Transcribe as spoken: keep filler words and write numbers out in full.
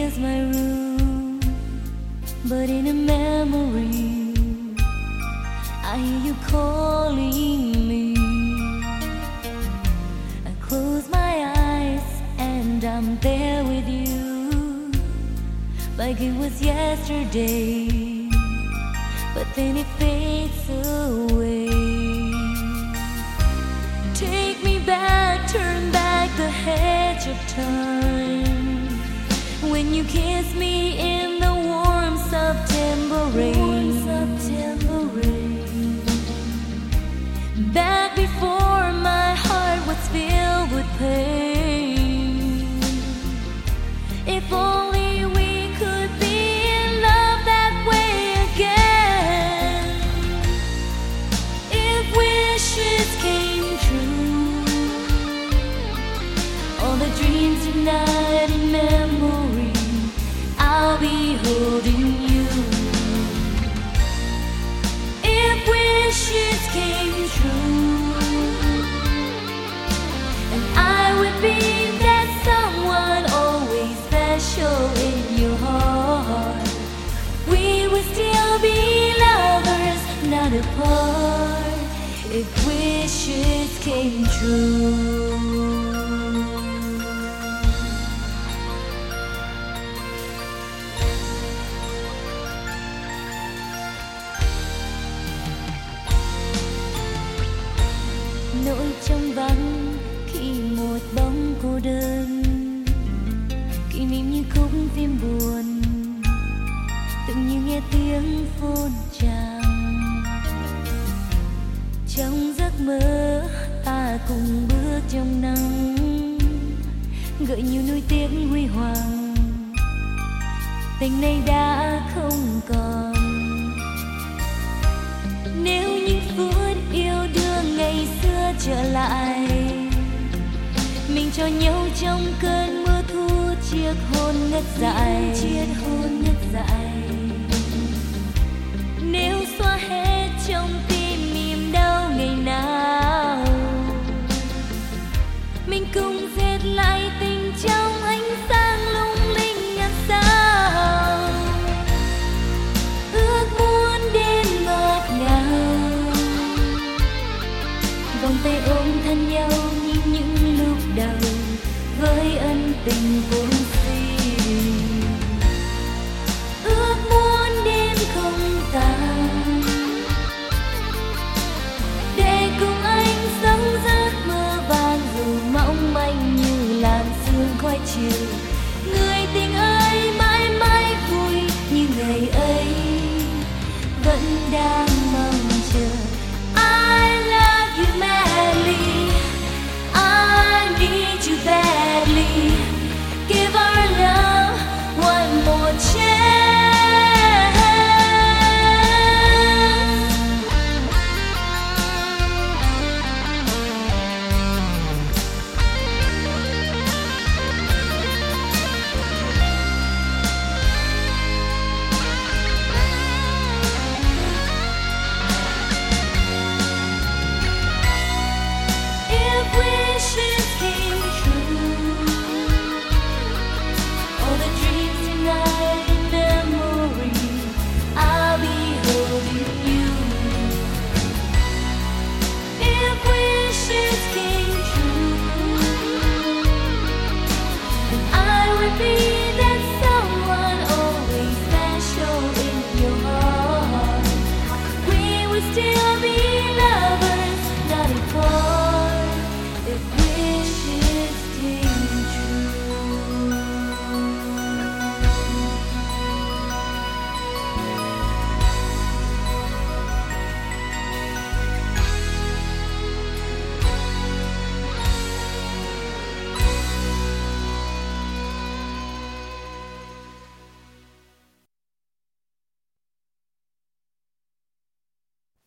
is my room, but in a memory I hear you calling me. I close my eyes and I'm there with you, like it was yesterday, but then it fades away. Take me back, turn back the hedge of time, when you kiss me in the warm September rain. September rain. Back before my heart was filled with pain. If only we could be in love that way again. If wishes came true, all the dreams tonight in memory, I'll be holding you. If wishes came true, and I would be that someone always special in your heart, we would still be lovers, not apart, if wishes came true. Nỗi trống vắng khi một bóng cô đơn, kỷ niệm như khúc phim buồn, từng như nghe tiếng phone chàng. Trong giấc mơ ta cùng bước trong nắng, gợi nhiều nuối tiếc huy hoàng, tình này đã không còn. Nếu những phút yêu đương ngày xưa trở lại, mình cho nhau trong cơn mưa thu chiếc hôn ngất dại.